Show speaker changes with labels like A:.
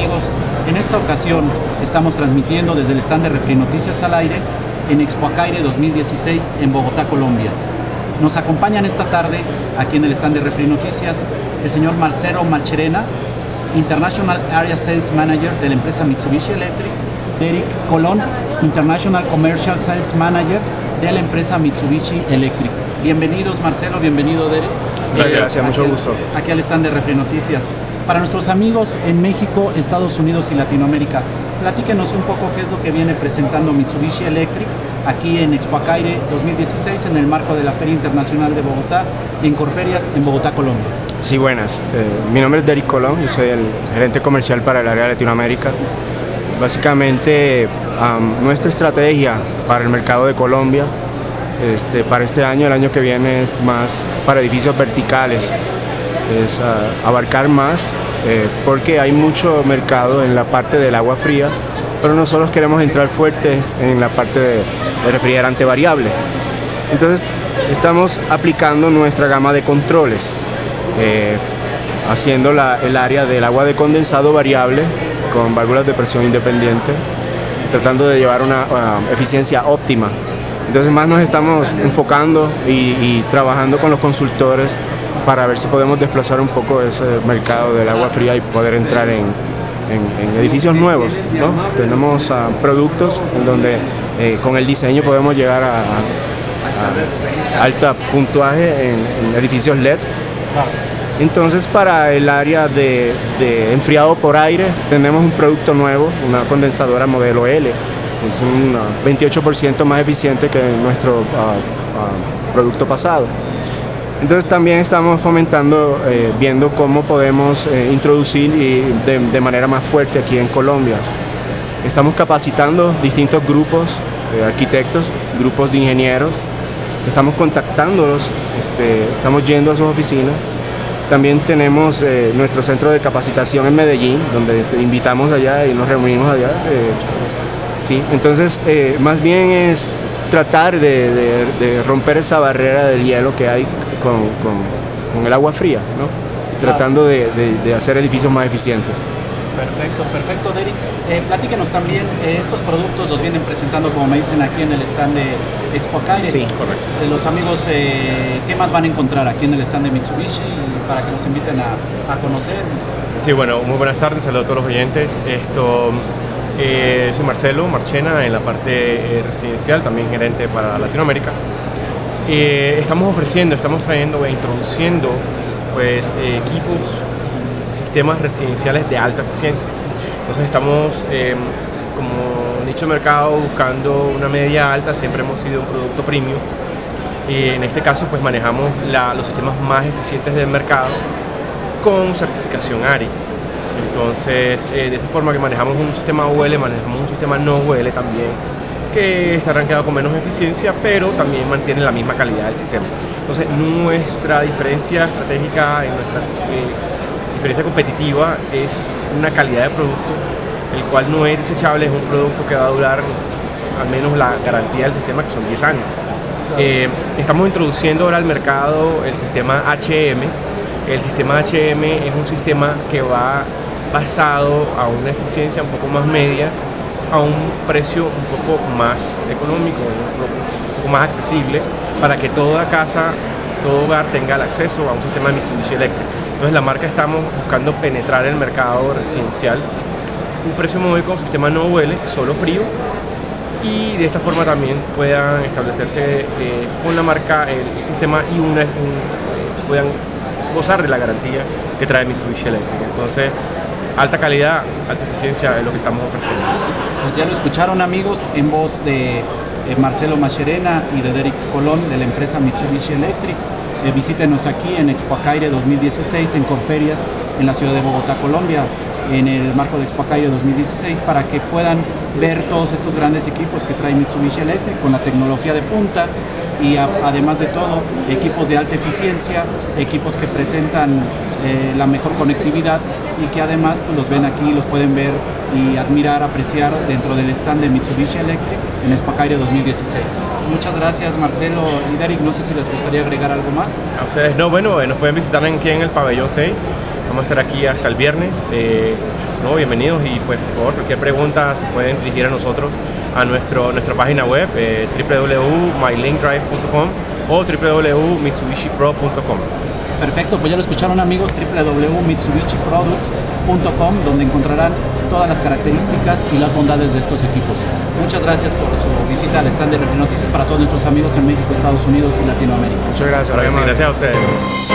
A: amigos? En esta ocasión estamos transmitiendo desde el stand de Refri Noticias al aire en Expoacaire 2016 en Bogotá, Colombia. Nos acompañan esta tarde aquí en el stand de Refri Noticias el señor Marcelo Mascherena, International Area Sales Manager de la empresa Mitsubishi Electric, Derek Colón, International Commercial Sales Manager de la empresa Mitsubishi Electric. Bienvenidos Marcelo, bienvenido Derek.
B: Gracias, mucho gusto.
A: Aquí al stand de Refri Noticias. Para nuestros amigos en México, Estados Unidos y Latinoamérica, platíquenos un poco qué es lo que viene presentando Mitsubishi Electric aquí en Expoacaire 2016 en el marco de la Feria Internacional de Bogotá en Corferias en Bogotá, Colombia.
B: Sí, buenas. Mi nombre es Derek Colón, yo soy el gerente comercial para el área de Latinoamérica. Básicamente, nuestra estrategia para el mercado de Colombia para este año, el año que viene, es más para edificios verticales, es abarcar más, porque hay mucho mercado en la parte del agua fría, pero nosotros queremos entrar fuerte en la parte de refrigerante variable. Entonces estamos aplicando nuestra gama de controles, haciendo el área del agua de condensado variable con válvulas de presión independiente, tratando de llevar una eficiencia óptima. Entonces más nos estamos enfocando y trabajando con los consultores para ver si podemos desplazar un poco ese mercado del agua fría y poder entrar en edificios nuevos, ¿no? Tenemos productos en donde con el diseño podemos llegar a alta puntuaje en edificios LED. Entonces, para el área de enfriado por aire tenemos un producto nuevo, una condensadora modelo L. Es un 28% más eficiente que nuestro producto pasado. Entonces también estamos fomentando, viendo cómo podemos introducir de manera más fuerte aquí en Colombia. Estamos capacitando distintos grupos de arquitectos, grupos de ingenieros. Estamos contactándolos, estamos yendo a sus oficinas. También tenemos nuestro centro de capacitación en Medellín, donde te invitamos allá y nos reunimos allá. Sí, entonces más bien es tratar de romper esa barrera del hielo que hay con el agua fría, ¿no? Tratando de hacer edificios más eficientes.
A: Perfecto, Derek. Platíquenos también, estos productos los vienen presentando, como me dicen, aquí en el stand de Expoacaire.
B: Sí, correcto.
A: Los amigos, ¿qué más van a encontrar aquí en el stand de Mitsubishi para que los inviten a conocer?
C: Sí, bueno, muy buenas tardes, saludos a todos los oyentes. Soy Marcelo Mascherena en la parte residencial, también gerente para Latinoamérica. Estamos trayendo e introduciendo pues, equipos, sistemas residenciales de alta eficiencia. Entonces estamos, como nicho de mercado, buscando una media alta. Siempre hemos sido un producto premium. En este caso pues manejamos los sistemas más eficientes del mercado con certificación ARI. Entonces, de esa forma que manejamos un sistema UL, manejamos un sistema no UL también, que está rankeado con menos eficiencia, pero también mantiene la misma calidad del sistema. Entonces, nuestra diferencia estratégica, nuestra diferencia competitiva es una calidad de producto, el cual no es desechable, es un producto que va a durar al menos la garantía del sistema, que son 10 años. Estamos introduciendo ahora al mercado el sistema HM. El sistema HM es un sistema que va basado a una eficiencia un poco más media, a un precio un poco más económico, un poco más accesible, para que toda casa, todo hogar tenga el acceso a un sistema de Mitsubishi Electric. Entonces la marca estamos buscando penetrar el mercado residencial, un precio módico, un sistema no huele, solo frío, y de esta forma también puedan establecerse con la marca el sistema y puedan gozar de la garantía que trae Mitsubishi Electric. Entonces, alta calidad, alta eficiencia es lo que estamos ofreciendo.
A: Pues ya lo escucharon, amigos, en voz de Marcelo Mascherena y de Derek Colón de la empresa Mitsubishi Electric. Visítenos aquí en Expoacaire 2016 en Corferias, en la ciudad de Bogotá, Colombia, en el marco de Expoacaire 2016, para que puedan ver todos estos grandes equipos que trae Mitsubishi Electric con la tecnología de punta y además de todo, equipos de alta eficiencia, equipos que presentan la mejor conectividad y que además pues, los ven aquí, los pueden ver y admirar, apreciar dentro del stand de Mitsubishi Electric en Expoacaire 2016. Muchas gracias Marcelo y Derek, no sé si les gustaría agregar algo más.
C: A ustedes no, bueno, nos pueden visitar aquí en el pabellón 6, vamos a estar aquí hasta el viernes. ¿no? Bienvenidos y pues por favor, cualquier pregunta se pueden dirigir a nosotros a nuestra página web www.mylinkdrive.com o www.mitsubishipro.com.
A: Perfecto, pues ya lo escucharon amigos, www.mitsubishiproducts.com, donde encontrarán todas las características y las bondades de estos equipos. Muchas gracias por su visita al stand de Refrinoticias para todos nuestros amigos en México, Estados Unidos y Latinoamérica.
B: Muchas gracias.
C: Gracias a ustedes.